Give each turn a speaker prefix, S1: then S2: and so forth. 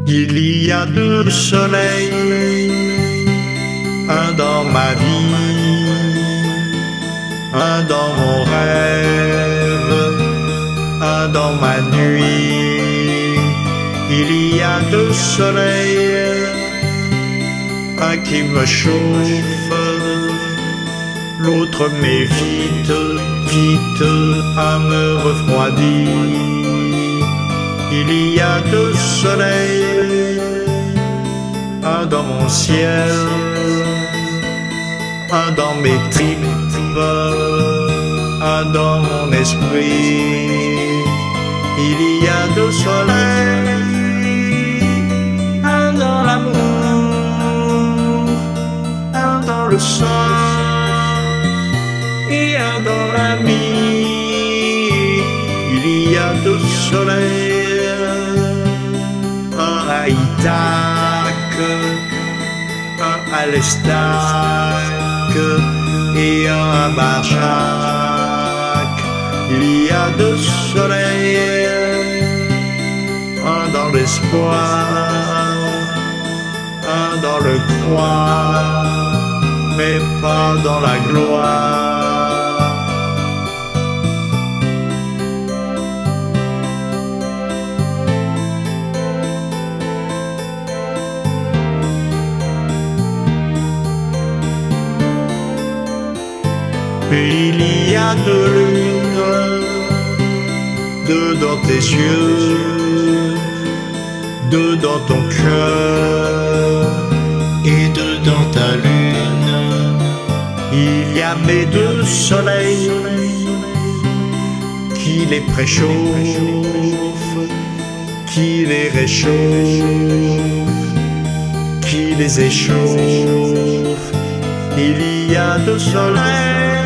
S1: Il y a deux soleils, un dans ma vie, un dans mon rêve, un dans ma nuit. Il y a deux soleils, un qui me chauffe, l'autre m'évite, vite à me refroidir. Il y a deux soleils, un dans mon ciel, un dans mes tripes, un dans mon esprit. Il y a deux soleils, un dans l'amour, un dans le sang et un dans la vie. Il y a deux soleils, un à Ithaque, un à l'Estaque et un à Barjac. Il y a deux soleils, un dans l'espoir, un dans le croire, mais pas dans la gloire. Il y a deux lunes, deux dans tes yeux, deux dans ton cœur et deux dans ta lune. Il y a mes deux soleils qui les préchauffent, qui les réchauffent, qui les échauffent. Il y a deux soleils,